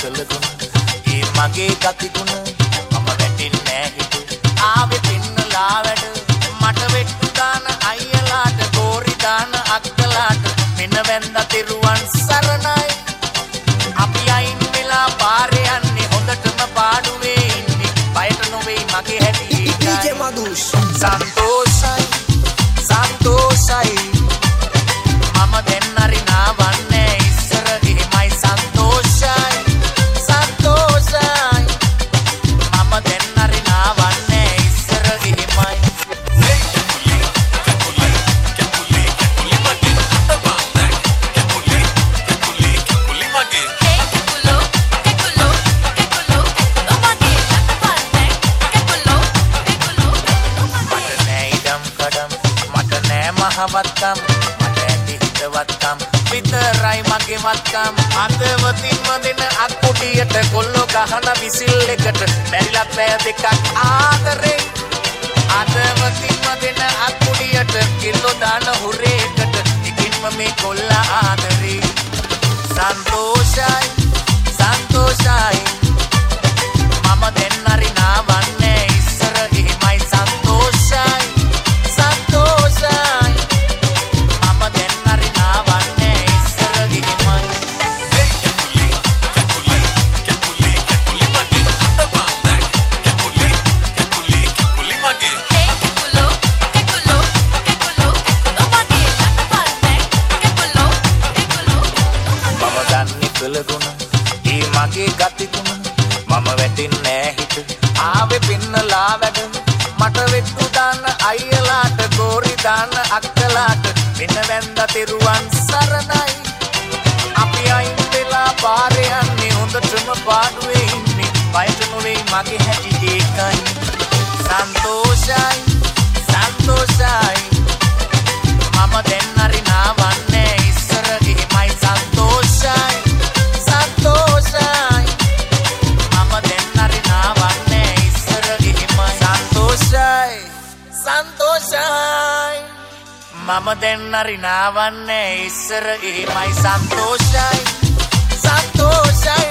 කළගුණ ඒ මගේ ගතිගුණ මම වැටෙන්නේ හිතු ආවේ පින්නලා වැඩ මට වෙට්ටු දාන අයියලාට ගෝරි දාන අක්කලාට මෙන්න වැන්ද තිරුවන් සරණයි අපි අයින් වෙලා පාරේ යන්නේ හොඳටම පාඩුවේ ඉන්නේ බයට නොවේ මගේ හැටි DJ Madush සන්තෝෂයි සන්තෝෂයි මම දැන් හරි නාවන්නේ ඉස්සර එහෙමයි සන්තෝෂයි සන්තෝෂයි මම දැන් හරි නාවන්නේ ඉස්සර එහෙමයි මහවත්කම් මට ඇති හිතවත්කම් විතරයි මගේ වත්කම් අදවතින්ම දෙන අක්කුටියට කොල්ලෝ ගහන විසිල් එකට බැරිලත් පැය දෙකක් ආදරේ අදවතින්ම දෙන අක්කුටියට කිල්ලෝ දාන හුරේකට ඉකින්ම මේ කොල්ලා ආදරේ සන්තෝෂයි සන්තෝෂයි මම දැන් හරි නාවන්නේ ඉස්සර එහෙමයි සන්තෝෂයි සන්තෝෂයි ඒ මගේ ගතිගුණ මම වැටෙන්නේ හිත ආවේ පින්නලා වැඩ මට වෙට්ටු දාන අයියලාට ගෝරි දාන අක්කලාට මෙන්න වැන්ද තිරුවන් සරණයි අපි අයින් වෙලා පාරේ යන්නේ හොඳටම පාඩුවේ ඉන්නේ බයට නොවේ මගේ හැටි ඒකයි සන්තෝෂයි සන්තෝෂයි මම දැන් හරි නාවන්නේ ඉස්සර එහෙමයි සන්තෝෂයි සන්තෝෂයි මම දැන් හරි නාවන්නේ ඉස්සර එහෙමයි සන්තෝෂයි සන්තෝෂයි මම දැන් හරි නාවන්නේ ඉස්සර එහෙමයි සන්තෝෂයි සන්තෝෂයි